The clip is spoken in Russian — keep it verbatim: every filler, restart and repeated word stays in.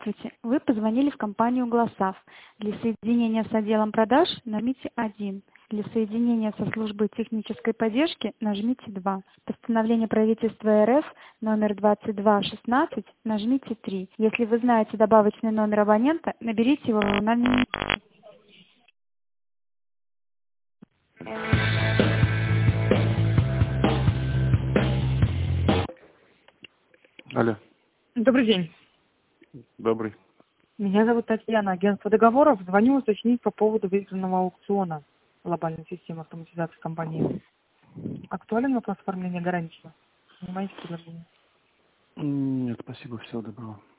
Здравствуйте. Вы позвонили в компанию «Гласав». Для соединения с отделом продаж нажмите один. Для соединения со службой технической поддержки нажмите два. Постановление правительства РФ номер двадцать два шестнадцать нажмите три. Если вы знаете добавочный номер абонента, наберите его на минуту. Алло, Добрый день. добрый. Меня зовут Татьяна, агентство договоров. Звоню уточнить по поводу выигранного аукциона глобальной системы автоматизации компании. Актуален вопрос оформления гарантии? Понимаете предложение? Нет, спасибо, всего доброго.